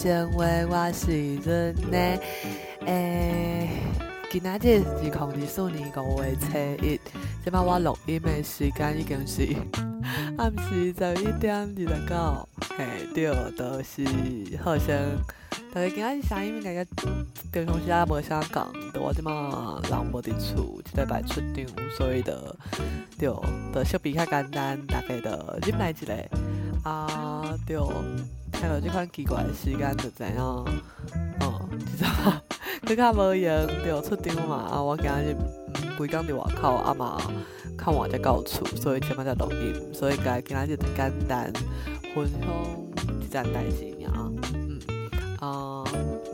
前话，我是润呢。今仔日是2024年5月7日，即摆我录音的时间已经是暗时11:29。对，就是好像大家今仔日声音应该平常时也无啥讲，我即摆人无伫厝，即礼拜出场，所以就小比较简单，大家就忍来一下。对，听到即款奇怪的时间就知影，其实佮较无用，对，出场嘛。我今日规工伫外口，嘛看完才到厝，所以即摆才录音，所以今仔日就简单分享一件代志尔。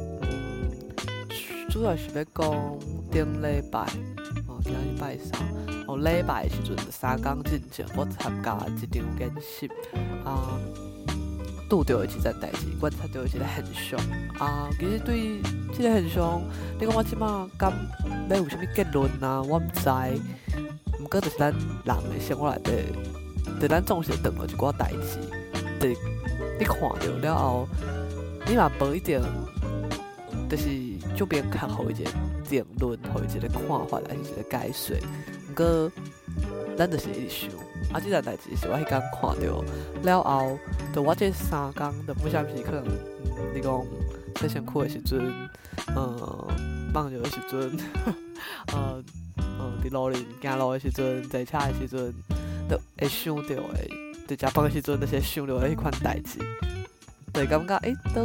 主要是要讲顶礼拜，今日拜三，礼拜的时阵3天之前，我参加一场研习，拄到的一件代志，观察到一个现象。其实对这个现象，你讲我即摆敢要有啥物结论啊？我毋知。毋过就是咱人的生活内底，就咱总是会撞到一寡代志，就你看到了后，你嘛无一定，就是就明确互伊一个定论，互伊一个看法，还是一个解说。毋过咱就是一直想，这件代志是我迄天看到了后，就我这3天就不像是可能，你讲洗身躯的时阵，放尿的时阵，伫路行路的时阵，坐车的时阵，就会想到的，伫食饭的时阵，就是会想到的迄款代志，就会感觉倒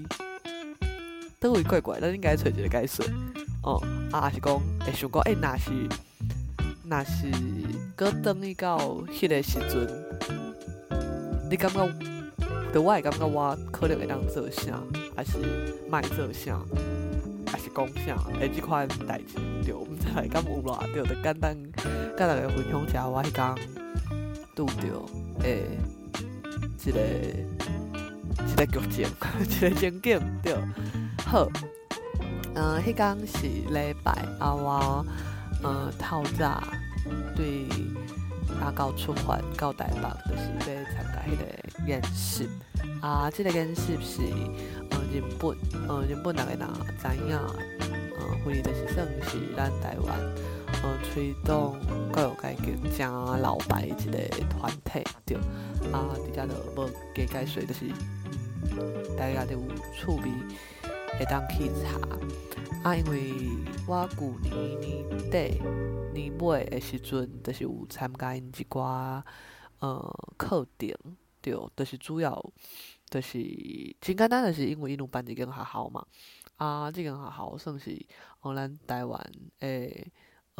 位怪怪，咱应该找一个解说。还是讲会想讲，若是搁转去到迄个时阵，你感觉，我会感觉我可能会当做啥，还是莫做啥，还是讲啥？即款代志，对，毋知敢有啦，对，就简单甲大家分享一下我迄天拄到一个剧情，一个情景，对，好。迄天是礼拜，我透早对到出发到台北，就是要参加迄个研习。这个研习是日本大家若知影，因就是算是咱台湾推动教育改革正老牌一个团体，对。伫遮就无加解说，就是大家就有趣味会当去查。因为我旧年年底年尾的时阵，就是有参加因一寡课程，对，就是主要就是真简单，就是因为因有办一间学校嘛，这间学校算是咱台湾的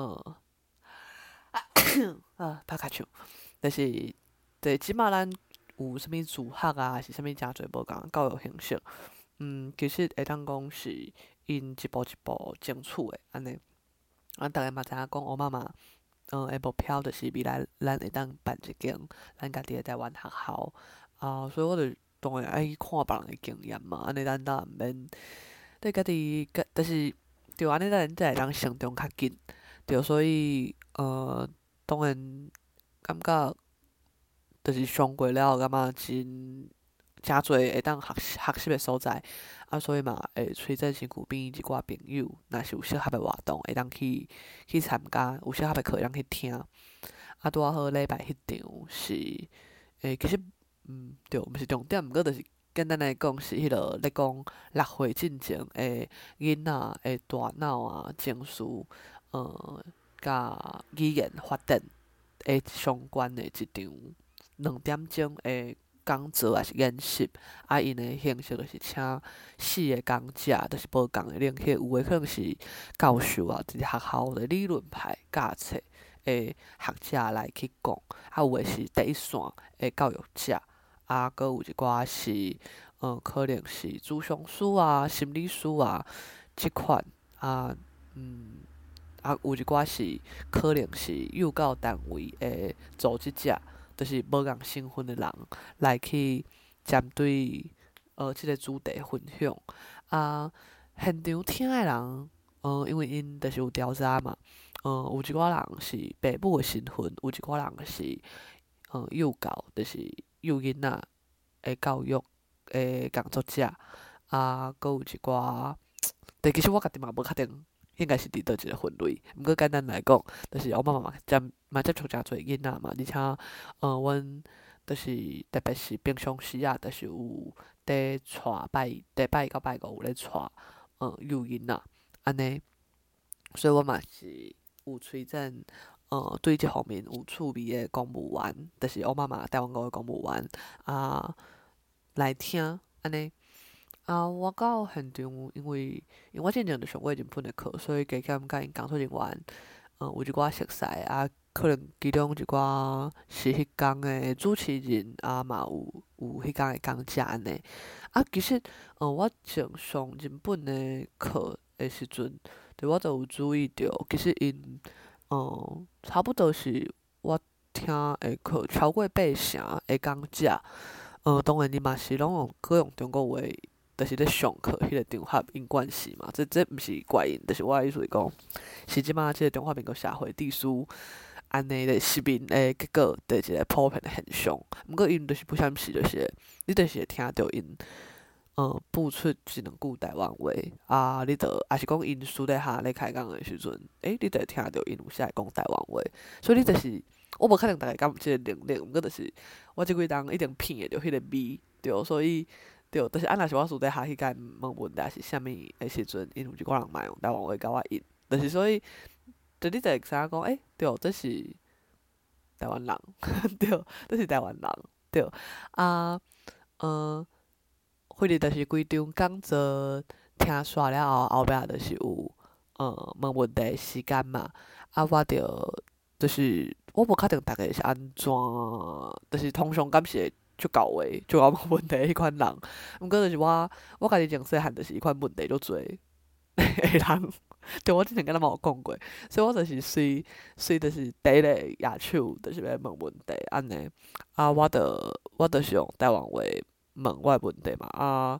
拍卡唱，就是即马咱有啥物自学还是啥物诚侪无共教育形式，其实会当讲是因一步一步争取的安尼。大家嘛知影讲，乌妈妈的目标就是未来咱会当办一间咱家己的台湾学校。所以我就当然爱去看别人的经验嘛，安尼咱当然毋免对家己，就是对安尼咱才会当成长较紧。对，所以当然感觉就是上过了后，感觉诚侪会当学习的所在，所以嘛会推荐身躯边一寡朋友，若是有适合的活动，会当去参加，有适合的课会当去听。拄好礼拜迄场是其实对，毋是重点，毋过就是简单来讲是迄落咧讲6岁进前的囡仔的大脑情绪甲语言发展的相关的一场2点钟的讲座还是研习，因的形式就是请4个讲者，就是无共的领域，有的可能是教授就是学校的理论派教册的学者来去讲，有的是第一线的教育者，阁有一寡是可能是咨询师心理师即款有一寡是可能是幼教单位的组织者。就是无共身份的人来去针对即个主题分享。现场听的人，因为因就是有调查嘛，有一寡人是爸母的身份，有一寡人是幼教，就是幼囡仔的教育的工作者， 搁有一寡，但其实我家己嘛无确定，应该是伫倒一个分类。毋过简单来讲，就是我妈妈嘛接触诚侪囡仔嘛，而且阮就是特别是平常时啊，就是有伫带拜一到拜五有咧带幼囡仔安尼，所以我嘛是有推荐对即方面有趣味的公务员，就是我妈妈台湾语的公务员来听安尼。我到现场，因为我之前就上过日本的课，所以加减甲因工作人员有一寡熟悉，可能其中一寡是迄工的主持人，嘛有迄工的讲者安尼。其实我正上日本的课的时阵，我就有注意到，其实因差不多是我听的课超过80%的讲者，当然伊嘛是拢各用中国话。就是咧上课迄个场合因关系嘛，这毋是怪因，就是我的意思是讲，是即马即个中华民国社会地书安尼的失明的结果的一个普遍的现象。毋过因就是不啥物事，就是你就是会听到因付出一两句台湾话，你着也是讲因私底下咧开讲的时阵，你着会听到因有时会讲台湾话，所以你就是我无确定逐个敢有即个能力，毋过就是我即几冬一定闻会着迄个味，对，所以。对，就是若是我私底下去甲因问问题是啥物的时阵，因有一寡人嘛用台湾话甲我应，就是所以，就你就会知影讲，对，这是台湾人，对，这是台湾人，对，迄日就是规场讲座听煞了后壁就是有问问题的时间嘛，我就是我无确定逐个是安怎，就是通常敢是会。就搞话，就我问问题迄款人，毋过就是我家己从细汉就是迄款问题足侪的人，对我之前敢若嘛有讲过，所以我就是随就是第一个野手，就是要问问题安尼，我就是用台湾话问我的问题嘛，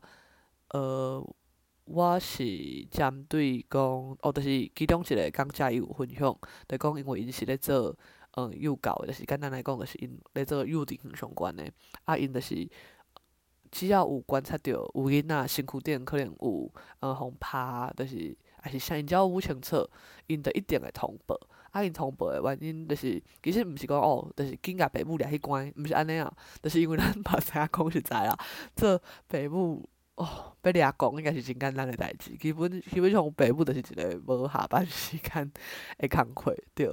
我是针对讲，就是其中一个讲者伊有分享，就讲因为因是咧做。幼教的，就是简单来讲，就是因咧做幼稚园相关的，因就是只要有观察到有囡仔身躯顶可能有互拍，就是还是啥，因只要有清楚，因就一定会通报。因通报的原因就是，其实毋是讲就是紧甲爸母掠去关，毋是安尼啊，就是因为咱嘛知影讲实在啦，做爸母要掠讲应该是真简单的代志，基本上爸母就是一个无下班时间的工课，对。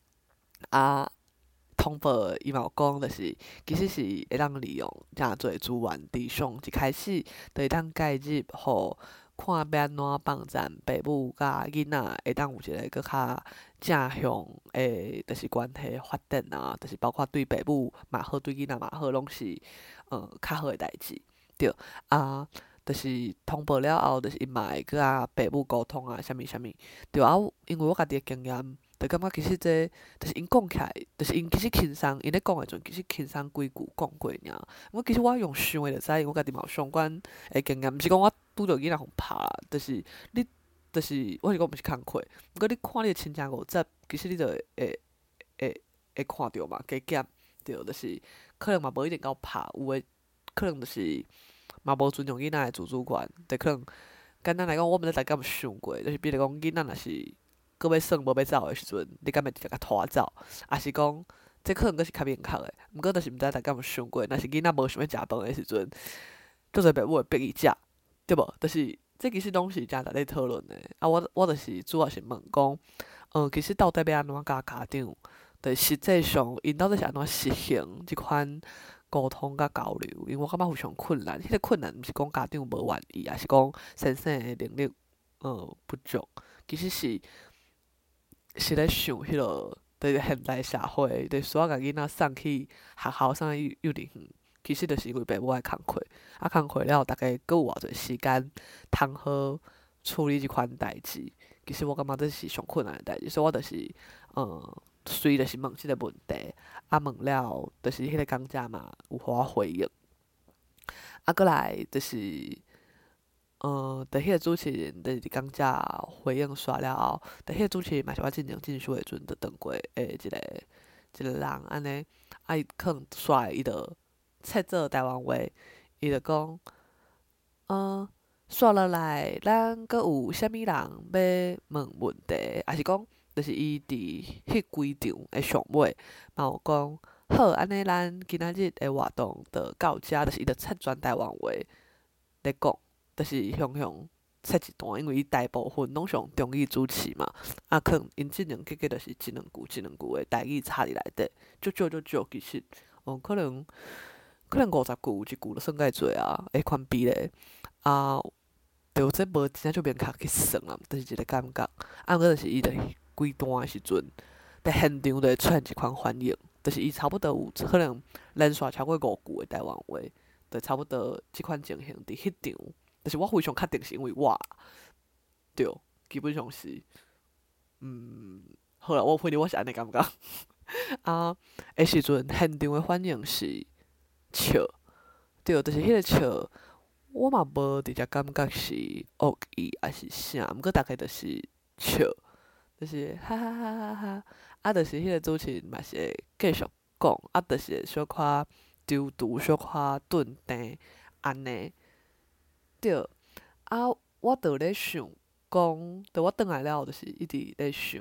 通报伊嘛有讲，就是其实是会当利用诚侪资源，伫上一开始就会当介入，互看要安怎帮助爸母甲囡仔会当有一个搁较正向的，就是关系发展就是包括对爸母嘛好，对囡仔嘛好，拢是较好的代志，对就是通报了后，就是因嘛会搁爸母沟通啥物，对因为我家己的经验。就感觉其实这就是因讲起来，就是因其实轻松，因咧讲的时阵其实轻松几句讲过尔。我其实我用想的就知，因为我家己嘛有相关的经验，毋是讲我拄着囡仔互拍啦，就是你，就是我是讲毋是工课，毋过你看你的亲情五节，其实你就会看着嘛，加减对，就是可能嘛无一定到拍，有诶可能就是嘛无尊重囡仔的自主权，就可能简单来讲，我毋知大家有想过，就是比如讲囡仔若是。搁要耍无要走的时阵，你敢会直接甲拖走？还是讲，这可能阁是较明确的。毋过就是毋知大家有想过，若是囡仔无想要食饭的时阵，足侪爸母会逼伊食，对无？就是这其实拢是诚值咧讨论的。我就是主要是问讲，其实到底要安怎甲家长，就是实际上因到底是安怎实行即款沟通甲交流？因为我感觉非常困难。迄个困难毋是讲家长无愿意，也是讲先生的能力不足，其实是咧想迄落，就是现代社会，就是煞甲囡仔送去学校送去幼稚园，其实就是因为爸母爱工课，工课了后，逐个佫有偌侪时间通好处理即款代志。其实我感觉这是上困难的代志，所以我就是随就是问即个问题，问了就是迄个讲者嘛有互我回应，搁来就是。就迄个主持人就是讲遮回应煞了后，就迄个主持人嘛是我进前进修的时阵就当过诶一个人安尼，伊可能煞伊就切做台湾话，伊就讲， 刷落来，咱阁有啥物人要问问题，还是讲，就是伊伫迄规场诶上尾，嘛有讲好，安尼咱今仔日诶活动就到遮，就是伊就切全台湾话咧讲，就是向切一段，因为伊大部分拢是用中语主持嘛，可能因即两个就是一两句诶台语插伫内底，少其实，可能50句有一句就算介侪啊，迄款比例啊。就这无真正就免卡去算啊，就是一个感觉。毋过就是伊伫规段诶时阵，伫现场就会出现一款反应，就是伊差不多有可能连续超过5句诶台湾话，就差不多即款情形伫迄场，就是我非常确定是因为我，对，基本上是，好啦，我反正我是安尼感觉。诶时阵现场诶反应是笑，对，就是迄个笑。我嘛无直接感觉是恶意还是啥，毋过大概就是笑，就是哈哈哈哈哈，就是迄个主持人嘛是会继续讲，就是会小可抽除、小可顿定安尼，对。我就咧想讲，我转来了后，就是一直咧想，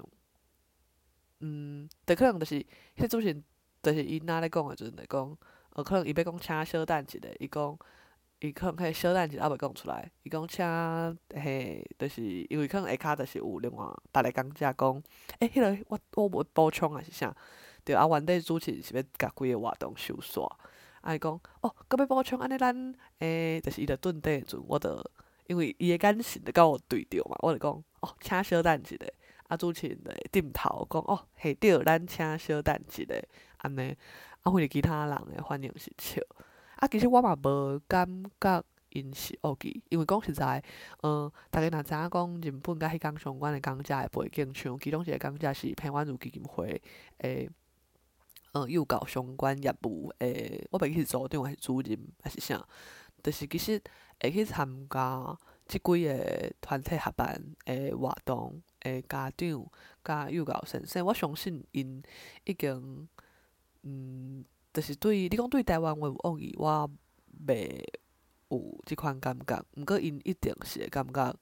就可能就是迄个主持人，就是伊若咧讲诶时阵，就讲，可能伊要讲请小等一下，伊可能迄小等一下还袂讲出来，伊讲请就是因为可能下骹就是有另外别个讲者讲，迄个我无补充还是啥，对原底主持人是要甲规个活动收煞，伊讲搁要补充，安尼咱就是伊着顿底诶时阵，我着因为伊诶眼神着甲我对着嘛，我着讲请小等一下，主持人着会点头讲嘿对，咱请小等一下，安尼，反正其他人诶反应是笑。其实我嘛无感觉因是恶意，因为讲实在，大家若知影讲日本甲迄工相关诶讲者诶背景，像其中一个讲者是平安如基金会诶，幼教相关业务诶，我袂记是组长还是主任还是啥，就是其实会去参加即几个团体合办诶活动诶家长甲幼教先生，我相信因已经就是你讲对台湾话有恶意，我袂有即款感觉。毋过因一定是会感觉，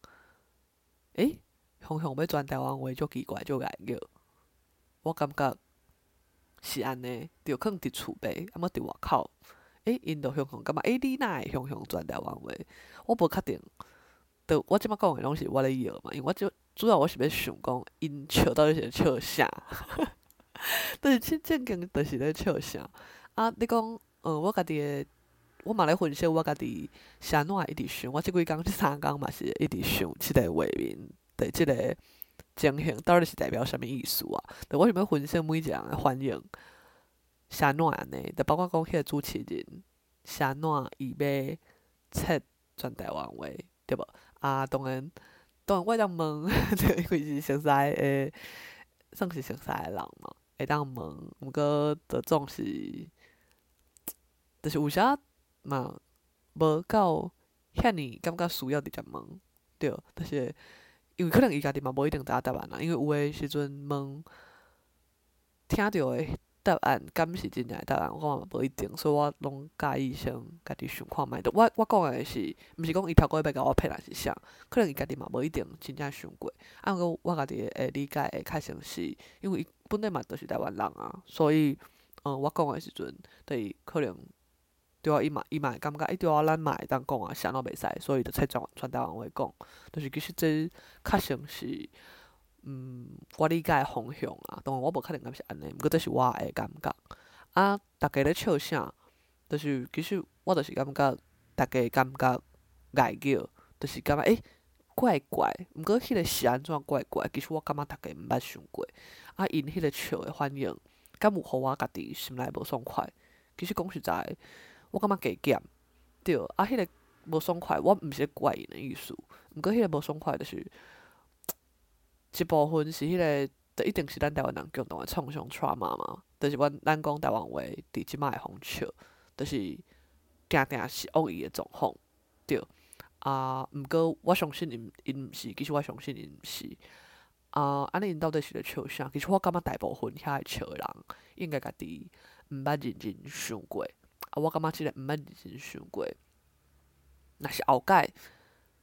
向要转台湾话足奇怪，足碍叫。我感觉是安尼，着可能伫厝边，毋过伫外口，因着向感觉，你哪会向转台湾话？我无确定。我即摆讲诶拢是我咧摇嘛，因为我主要我是要想讲，因笑到底是咧笑啥？就是正经，就是咧笑啥？你讲，我家己诶，我嘛咧分析我家己是安怎一直想，我即几工、即3工嘛是一直想即个画面，对，即个情形到底是代表啥物意思啊？我想要分析每一个人诶反应是安怎安尼，就包括讲迄个主持人是安怎伊要切全台湾话，对无？当然我会当问，因为是熟悉诶，算是熟悉诶人嘛，会当问，毋过着总是。就是有啥嘛无到遐尼感觉需要直接问，对，就是因为可能伊家己嘛无一定知影答案啦，因为有诶时阵问听着诶答案，敢是真正诶答案，我嘛无一定，所以我拢介意先家己想看觅。我讲诶是，毋是讲伊头个要甲我骗还是啥，可能伊家己嘛无一定真正想过。毋过我家己会理解会较像是，因为伊本来嘛就是台湾人啊，所以我讲诶时阵，就是可能。对啊，伊嘛会感觉，对啊，咱嘛会当讲啊，是安怎袂使，所以就采全台湾话讲，就是其实这较像是，我理解诶方向啊。当然我无确定敢是安尼，毋过这是我诶感觉。逐家咧笑啥，就是其实我就是感觉，逐家感觉碍叫，就是感觉怪怪，毋过迄个是安怎怪怪，其实我感觉逐家毋捌想过。因迄个笑诶反应，敢有互我家己心内无爽快？其实讲实在。我感觉加减，对，迄个无爽快，我毋是咧怪因诶意思，毋过迄个无爽快就是一部分是迄个，就一定是咱台湾人共同诶创伤 trauma 嘛，就是咱讲台湾话伫即摆诶风笑，就是定定是恶意诶状况，对，毋过我相信因毋是，其实我相信因毋是，安尼因到底是咧笑啥？其实我感觉大部分遐会笑诶人，应该家己毋捌认真想过。我感觉即个毋捌认真想过，若是后摆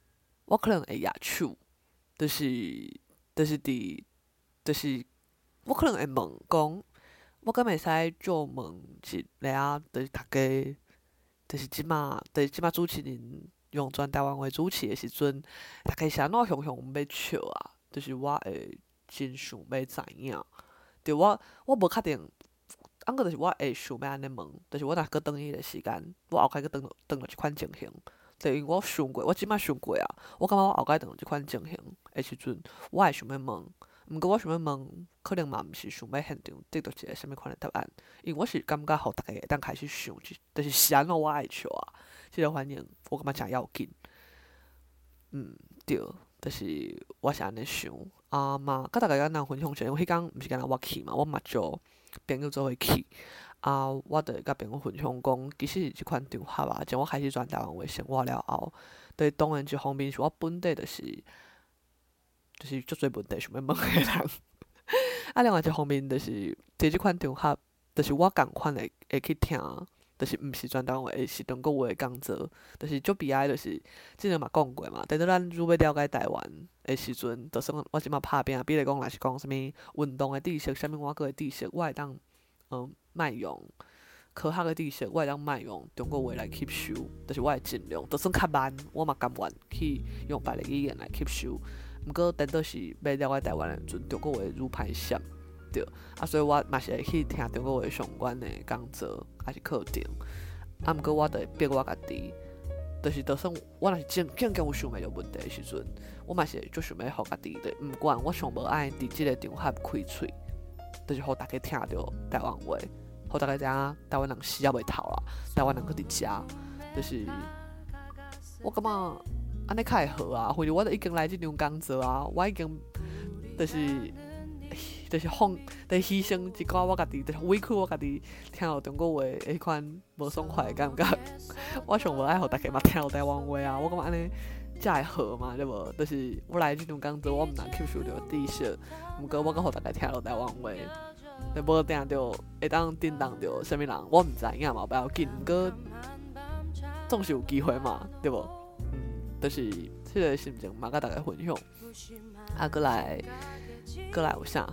我可能会举手，就是我可能会问讲，我敢袂使就问一个啊，就是大家，就是即马主持人用全台湾话主持的时阵，大家是安怎样要笑啊？就是我会真想要知影。对我无确定，啊，个就是我会想要安尼问，就是我若搁转迄个时间，我后摆搁转落即款情形。对，因为我想过，我即摆想过啊，我感觉我后摆转落即款情形的时阵，我会想要问。毋过我想要问，可能嘛毋是想要现场得到一个啥物款的答案，因为我是感觉互大家会当开始想，就是安怎我爱笑啊，即个反应我感觉诚要紧。对，就是我是安尼想啊嘛，甲大家敢若分享者，因为迄工毋是敢若我去嘛，我嘛招朋友做伙去啊，我就会甲朋友分享讲，其实是即款场合啊，从我开始转台湾话生活了后，对，当然一方面是我本地就是足侪问题想要问的人，啊，另外一方面就是伫即款场合，就是我共款会去听。就是毋是全台湾话，是中国话的讲座，就是足悲哀，就是之前嘛讲过嘛，等到咱愈要了解台湾的时阵，就算我即马拍拼，比如讲若是讲啥物运动的知识，啥物外国的知识，我会当卖用科学的知识，我会当卖用中国话来吸收，就是我会尽量，就算较慢，我嘛甘愿去用别个语言来吸收。毋过等到是要了解台湾的时阵，中国话愈歹闪。对，啊，所以我嘛是会去听中国话相关的讲座，还是课程。啊，毋过我就会逼我家己，就算我若是真有想袂着问题的时阵，我嘛是会足想要互家己的，毋管我上无爱伫即个场合开喙，就是互大家听着台湾话，互大家知影台湾人死也袂透啦，台湾人搁伫遮，就是我感觉安尼较会好啊，或者我都已经来即场讲座啊，我已经就是牺牲一寡我家己，就是委屈我家己听到中国话的迄款无爽快的感觉。我上无爱互大家嘛听到台湾话啊，我感觉安尼才会好嘛，对无？就是我来即场讲座，我毋能吸收着知识，毋过我阁互大家听到台湾话，就无定着会当震动着啥物人，我毋知影嘛，不要紧。毋过总是有机会嘛，对无？就是即个心情嘛，甲大家分享。啊，过来有啥？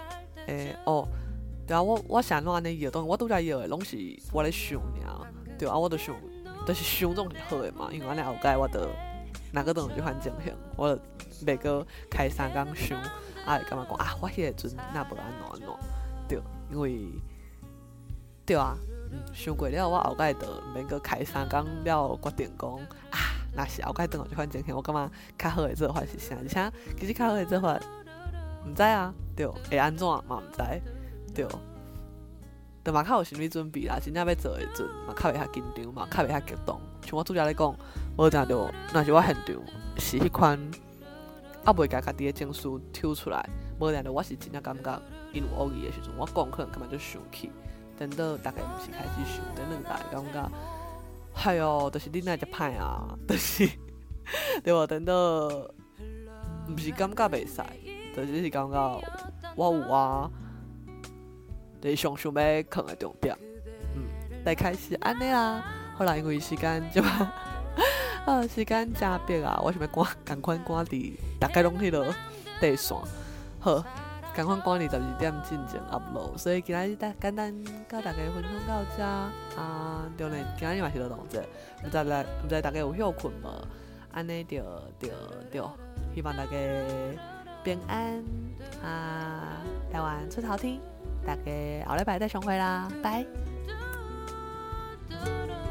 对啊，我是安怎安尼摇，我拄则摇的拢是我咧想尔，对啊，我就想，就是想总是好的嘛，因为安尼后摆我就若搁当即款情形，我就袂搁开3工想，会感觉讲啊，我迄个阵若无安怎，对，因为对啊，想过了，我后摆就毋免搁开3工了，决定讲啊，若是后摆当即款情形，我感觉较好的做法是啥？而且其实较好的做法。毋知啊，对，会安怎嘛毋知，对，就嘛较有心理准备啦，真正要做的阵嘛较袂遐紧张嘛，较袂遐激动。像我拄则咧讲，无定着，若是我现场是迄款，袂甲家己的情绪抽出来，无定着我是真正感觉因有恶意的时阵，我讲可能根本就生气。等到大概毋是开始想，等两大感觉，哎哟，就是你哪会遮歹啊，就是对无？等到毋是感觉袂使。就是感觉我有我，就是想要放的重点，大概是安尼啦。后来因为时间就时间真迫啊，我想要赶快赶伫大概拢迄落地线，好，赶快赶22点进前 upload。所以今仔日简单甲大家分享到遮啊，对咧，今仔日嘛是劳动节，毋知大家有休困无？安尼就希望大家。平安啊！台湾出头天，大家后礼拜再相会啦，拜。